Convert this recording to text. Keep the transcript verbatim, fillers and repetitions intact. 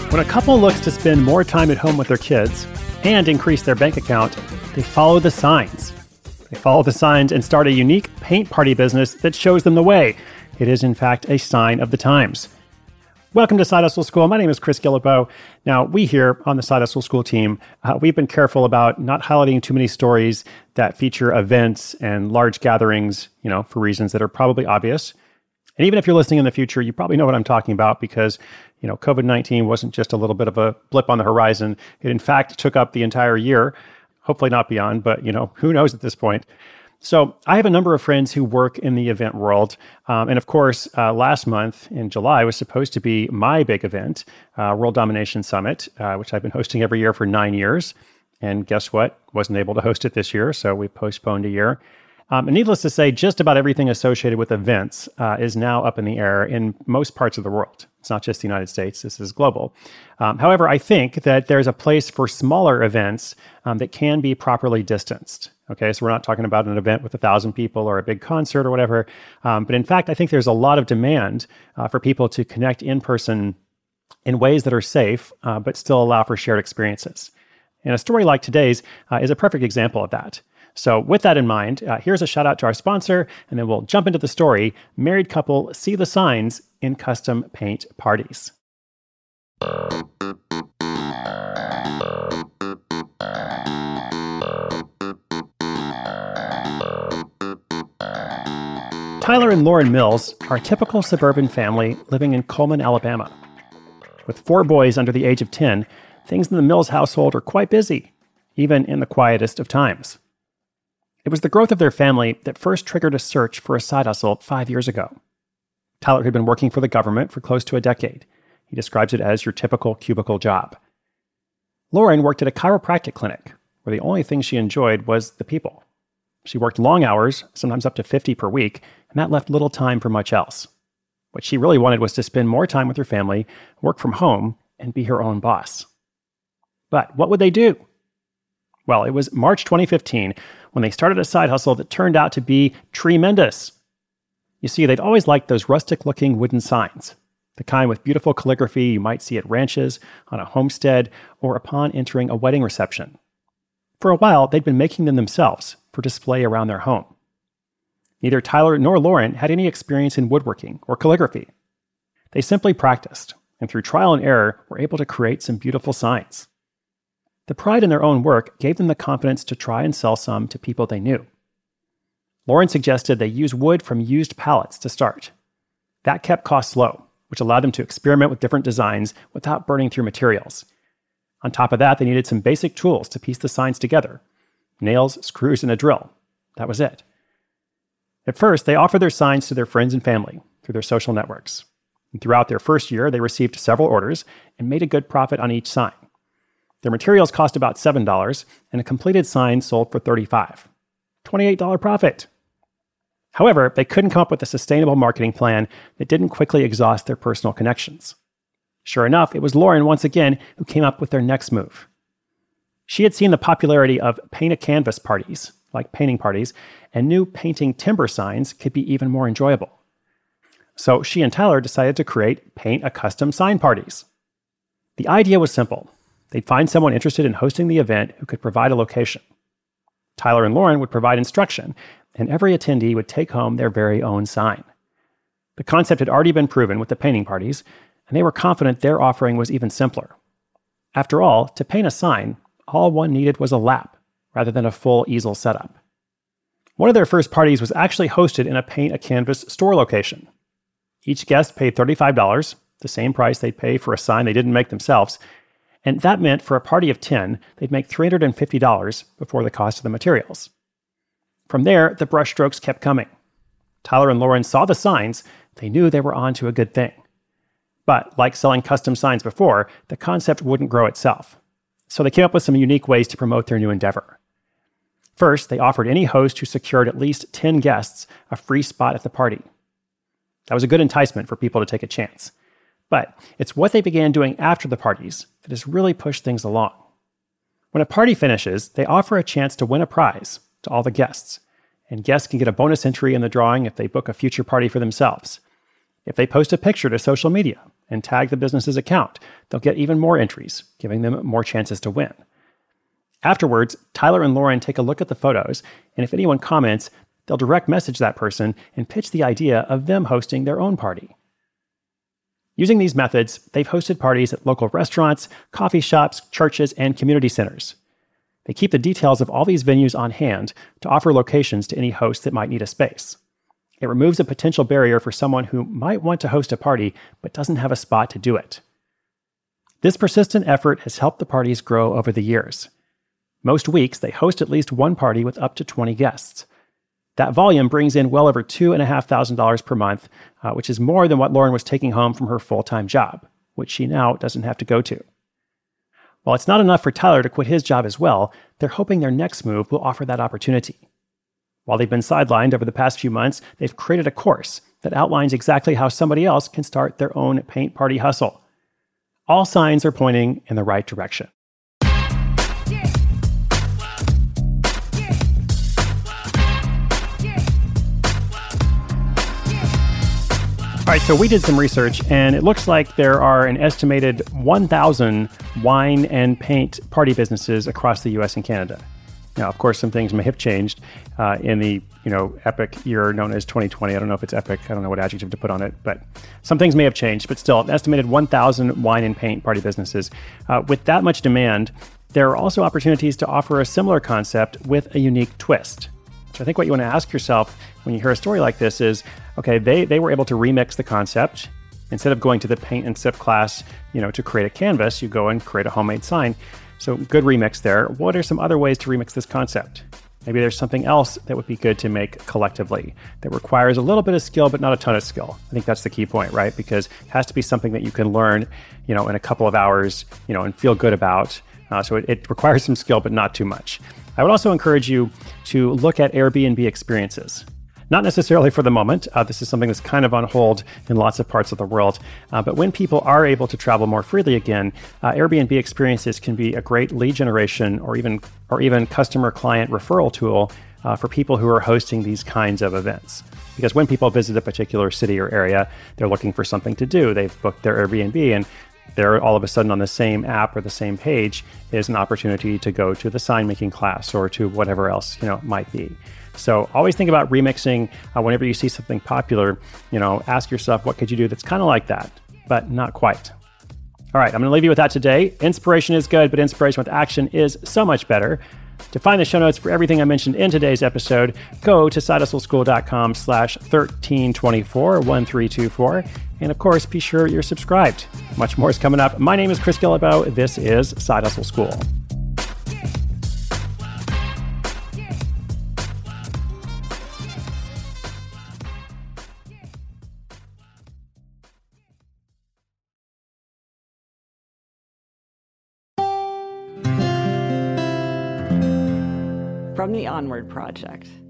When a couple looks to spend more time at home with their kids and increase their bank account, they follow the signs. They follow the signs and start a unique paint party business that shows them the way. It is, in fact, a sign of the times. Welcome to Side Hustle School. My name is Chris Guillebeau. Now, we here on the Side Hustle School team, uh, we've been careful about not highlighting too many stories that feature events and large gatherings, you know, for reasons that are probably obvious. And even if you're listening in the future, you probably know what I'm talking about because, you know, covid nineteen wasn't just a little bit of a blip on the horizon. It, in fact, took up the entire year. Hopefully not beyond, but, you know, who knows at this point. So I have a number of friends who work in the event world. Um, and of course, uh, last month in July was supposed to be my big event, uh, World Domination Summit, uh, which I've been hosting every year for nine years. And guess what? Wasn't able to host it this year, so we postponed a year. Um, and needless to say, just about everything associated with events uh, is now up in the air in most parts of the world. It's not just the United States, this is global. Um, however, I think that there's a place for smaller events um, that can be properly distanced. Okay, so we're not talking about an event with a thousand people or a big concert or whatever. Um, but in fact, I think there's a lot of demand uh, for people to connect in person in ways that are safe, uh, but still allow for shared experiences. And a story like today's uh, is a perfect example of that. So with that in mind, uh, here's a shout out to our sponsor, and then we'll jump into the story. Married couple see the signs in custom paint parties. Tyler and Lauren Mills are a typical suburban family living in Cullman, Alabama. With four boys under the age of ten, things in the Mills household are quite busy, even in the quietest of times. It was the growth of their family that first triggered a search for a side hustle five years ago. Tyler had been working for the government for close to a decade. He describes it as your typical cubicle job. Lauren worked at a chiropractic clinic, where the only thing she enjoyed was the people. She worked long hours, sometimes up to fifty per week, and that left little time for much else. What she really wanted was to spend more time with her family, work from home, and be her own boss. But what would they do? Well, it was March twenty fifteen when they started a side hustle that turned out to be tremendous. You see, they'd always liked those rustic-looking wooden signs, the kind with beautiful calligraphy you might see at ranches, on a homestead, or upon entering a wedding reception. For a while, they'd been making them themselves for display around their home. Neither Tyler nor Lauren had any experience in woodworking or calligraphy. They simply practiced, and through trial and error, were able to create some beautiful signs. The pride in their own work gave them the confidence to try and sell some to people they knew. Lauren suggested they use wood from used pallets to start. That kept costs low, which allowed them to experiment with different designs without burning through materials. On top of that, they needed some basic tools to piece the signs together: nails, screws, and a drill. That was it. At first, they offered their signs to their friends and family through their social networks. And throughout their first year, they received several orders and made a good profit on each sign. Their materials cost about seven dollars, and a completed sign sold for thirty-five dollars. twenty-eight dollars profit. However, they couldn't come up with a sustainable marketing plan that didn't quickly exhaust their personal connections. Sure enough, it was Lauren once again who came up with their next move. She had seen the popularity of paint-a-canvas parties, like painting parties, and knew painting timber signs could be even more enjoyable. So she and Tyler decided to create paint-a-custom sign parties. The idea was simple. They'd find someone interested in hosting the event who could provide a location. Tyler and Lauren would provide instruction, and every attendee would take home their very own sign. The concept had already been proven with the painting parties, and they were confident their offering was even simpler. After all, to paint a sign, all one needed was a lap, rather than a full easel setup. One of their first parties was actually hosted in a paint-a-canvas store location. Each guest paid thirty-five dollars, the same price they'd pay for a sign they didn't make themselves, and that meant for a party of ten, they'd make three hundred fifty dollars before the cost of the materials. From there, the brushstrokes kept coming. Tyler and Lauren saw the signs, they knew they were on to a good thing. But like selling custom signs before, the concept wouldn't grow itself. So they came up with some unique ways to promote their new endeavor. First, they offered any host who secured at least ten guests a free spot at the party. That was a good enticement for people to take a chance. But it's what they began doing after the parties that has really pushed things along. When a party finishes, they offer a chance to win a prize to all the guests, and guests can get a bonus entry in the drawing if they book a future party for themselves. If they post a picture to social media and tag the business's account. They'll get even more entries, giving them more chances to win. Afterwards, Tyler and Lauren take a look at the photos, and if anyone comments, they'll direct message that person and pitch the idea of them hosting their own party. Using these methods, they've hosted parties at local restaurants, coffee shops, churches, and community centers. They keep the details of all these venues on hand to offer locations to any host that might need a space. It removes a potential barrier for someone who might want to host a party but doesn't have a spot to do it. This persistent effort has helped the parties grow over the years. Most weeks, they host at least one party with up to twenty guests. That volume brings in well over two thousand five hundred dollars per month, uh, which is more than what Lauren was taking home from her full-time job, which she now doesn't have to go to. While it's not enough for Tyler to quit his job as well, they're hoping their next move will offer that opportunity. While they've been sidelined over the past few months, they've created a course that outlines exactly how somebody else can start their own paint party hustle. All signs are pointing in the right direction. All right, so we did some research, and it looks like there are an estimated one thousand wine and paint party businesses across the U S and Canada. Now, of course, some things may have changed uh, in the you know epic year known as twenty twenty. I don't know if it's epic. I don't know what adjective to put on it, but some things may have changed. But still, an estimated one thousand wine and paint party businesses. Uh, with that much demand, there are also opportunities to offer a similar concept with a unique twist. So I think what you want to ask yourself when you hear a story like this is, okay, they they were able to remix the concept. Instead of going to the paint and sip class, you know, to create a canvas, you go and create a homemade sign. So good remix there. What are some other ways to remix this concept? Maybe there's something else that would be good to make collectively that requires a little bit of skill, but not a ton of skill. I think that's the key point, right? Because it has to be something that you can learn, you know, in a couple of hours, you know, and feel good about. Uh, so it, it requires some skill, but not too much. I would also encourage you to look at Airbnb experiences. Not necessarily for the moment. Uh, this is something that's kind of on hold in lots of parts of the world. Uh, but when people are able to travel more freely again, uh, Airbnb experiences can be a great lead generation or even or even customer client referral tool uh, for people who are hosting these kinds of events. Because when people visit a particular city or area, they're looking for something to do. They've booked their Airbnb, and they're all of a sudden on the same app or the same page is an opportunity to go to the sign making class or to whatever else, you know, might be. So always think about remixing uh, whenever you see something popular. You know, ask yourself, what could you do that's kind of like that, but not quite? All right, I'm going to leave you with that today. Inspiration is good, but inspiration with action is so much better. To find the show notes for everything I mentioned in today's episode, go to sidehustleschool.com slash 1324, 1324. And of course, be sure you're subscribed. Much more is coming up. My name is Chris Guillebeau. This is Side Hustle School. From the Onward Project.